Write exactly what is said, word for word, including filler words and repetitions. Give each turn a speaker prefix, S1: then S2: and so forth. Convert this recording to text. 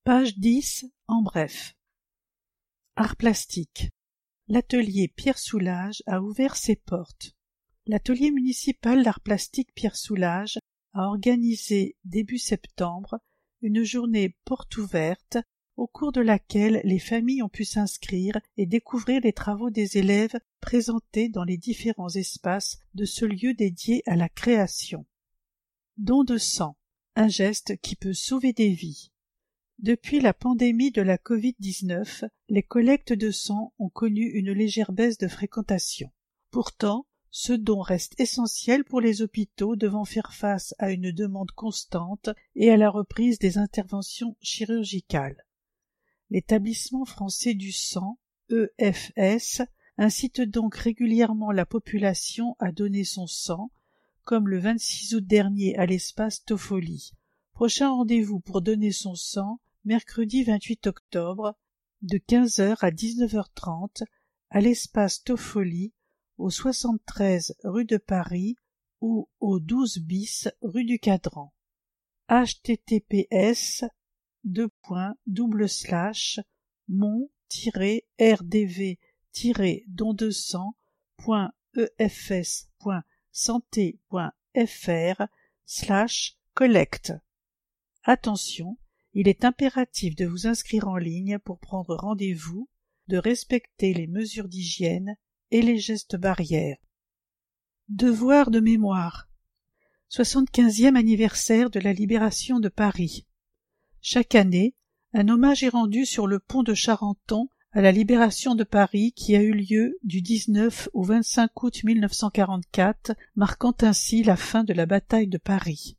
S1: Page dix, en bref. Art plastique. L'atelier Pierre Soulages a ouvert ses portes. L'atelier municipal d'art plastique Pierre Soulages a organisé début septembre une journée porte ouverte au cours de laquelle les familles ont pu s'inscrire et découvrir les travaux des élèves présentés dans les différents espaces de ce lieu dédié à la création. Don de sang, un geste qui peut sauver des vies. Depuis la pandémie de la covid dix-neuf, les collectes de sang ont connu une légère baisse de fréquentation. Pourtant, ce don reste essentiel pour les hôpitaux devant faire face à une demande constante et à la reprise des interventions chirurgicales. L'Établissement français du sang, E F S, incite donc régulièrement la population à donner son sang, comme le vingt-six août dernier à l'espace Toffoli. Prochain rendez-vous pour donner son sang, mercredi vingt-huit octobre, de quinze heures à dix-neuf heures trente, à l'espace Toffoli, au soixante-treize rue de Paris ou au douze bis rue du Cadran. H T T P S deux points double slash mon tiret R D V tiret don de sang point E F S point santé point F R slash collecte. Attention, il est impératif de vous inscrire en ligne pour prendre rendez-vous, de respecter les mesures d'hygiène et les gestes barrières. Devoir de mémoire. soixante-quinzième anniversaire de la libération de Paris. Chaque année, un hommage est rendu sur le pont de Charenton à la libération de Paris qui a eu lieu du dix-neuf au vingt-cinq août mille neuf cent quarante-quatre, marquant ainsi la fin de la bataille de Paris.